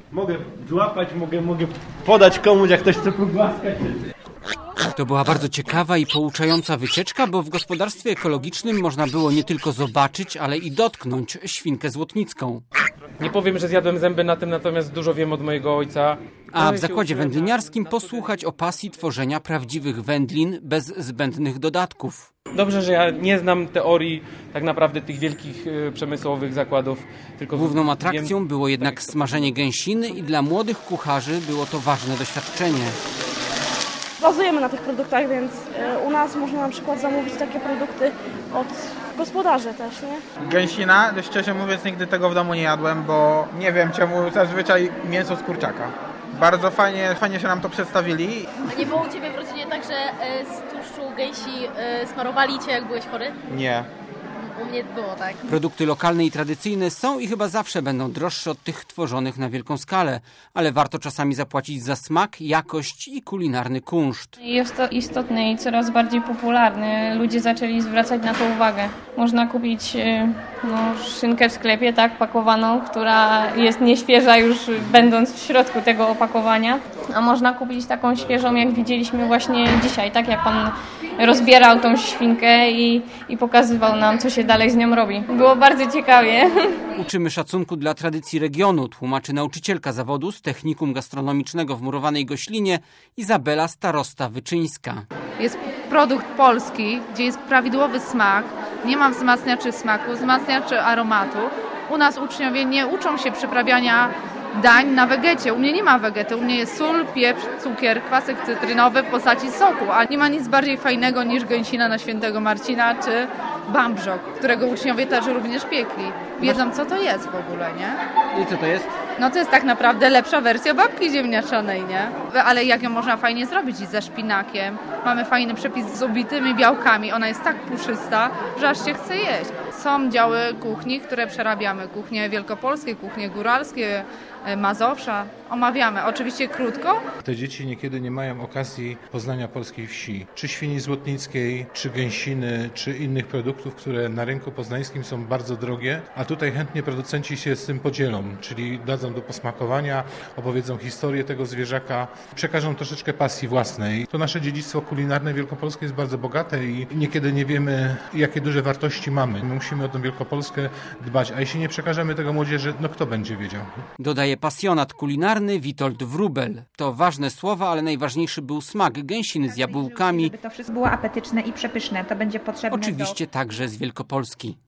Mogę złapać, mogę podać komuś, jak ktoś chce pogłaskać. To była bardzo ciekawa i pouczająca wycieczka, bo w gospodarstwie ekologicznym można było nie tylko zobaczyć, ale i dotknąć świnkę złotnicką. Nie powiem, że zjadłem zęby na tym, natomiast dużo wiem od mojego ojca. A w zakładzie wędliniarskim posłuchać o pasji tworzenia prawdziwych wędlin bez zbędnych dodatków. Dobrze, że ja nie znam teorii tak naprawdę tych wielkich przemysłowych zakładów. Tylko Główną atrakcją było jednak smażenie gęsiny i dla młodych kucharzy było to ważne doświadczenie. Bazujemy na tych produktach, więc u nas można na przykład zamówić takie produkty od gospodarzy też, nie? Gęsina, szczerze mówiąc, nigdy tego w domu nie jadłem, bo nie wiem czemu, zazwyczaj mięso z kurczaka. Bardzo fajnie się nam to przedstawili. A nie było u Ciebie w rodzinie tak, że z tłuszczu gęsi smarowali Cię, jak byłeś chory? Nie. U mnie było tak. Produkty lokalne i tradycyjne są i chyba zawsze będą droższe od tych tworzonych na wielką skalę, ale warto czasami zapłacić za smak, jakość i kulinarny kunszt. Jest to istotne i coraz bardziej popularne. Ludzie zaczęli zwracać na to uwagę. Można kupić szynkę w sklepie, tak, pakowaną, która jest nieświeża już będąc w środku tego opakowania. A można kupić taką świeżą, jak widzieliśmy właśnie dzisiaj, tak jak pan rozbierał tą świnkę i pokazywał nam, co się dalej z nią robi. Było bardzo ciekawie. Uczymy szacunku dla tradycji regionu, tłumaczy nauczycielka zawodu z Technikum Gastronomicznego w Murowanej Goślinie Izabela Starosta-Wyczyńska. Jest produkt polski, gdzie jest prawidłowy smak, nie ma wzmacniaczy smaku, wzmacniaczy aromatu. U nas uczniowie nie uczą się przyprawiania dań na wegecie. U mnie nie ma wegety, u mnie jest sól, pieprz, cukier, kwasek cytrynowy w postaci soku, a nie ma nic bardziej fajnego niż gęsina na Świętego Marcina czy bambrzok, którego uczniowie też również piekli. Wiedzą, co to jest w ogóle, nie? I co to jest? No to jest tak naprawdę lepsza wersja babki ziemniaczanej, nie? Ale jak ją można fajnie zrobić i ze szpinakiem. Mamy fajny przepis z ubitymi białkami. Ona jest tak puszysta, że aż się chce jeść. Są działy kuchni, które przerabiamy. Kuchnie wielkopolskie, kuchnie góralskie, Mazowsza. Omawiamy. Oczywiście krótko. Te dzieci niekiedy nie mają okazji poznania polskiej wsi. Czy świni złotnickiej, czy gęsiny, czy innych produktów, które na rynku poznańskim są bardzo drogie, a tutaj chętnie producenci się z tym podzielą, czyli dadzą do posmakowania, opowiedzą historię tego zwierzaka, przekażą troszeczkę pasji własnej. To nasze dziedzictwo kulinarne wielkopolskie jest bardzo bogate i niekiedy nie wiemy, jakie duże wartości mamy. My musimy o tę Wielkopolskę dbać, a jeśli nie przekażemy tego młodzieży, no kto będzie wiedział? Dodaje pasjonat kulinarny Witold Wróbel. To ważne słowa, ale najważniejszy był smak gęsiny z jabłkami. Żeby to wszystko było apetyczne i przepyszne, to będzie potrzebne. Oczywiście także z Wielkopolski.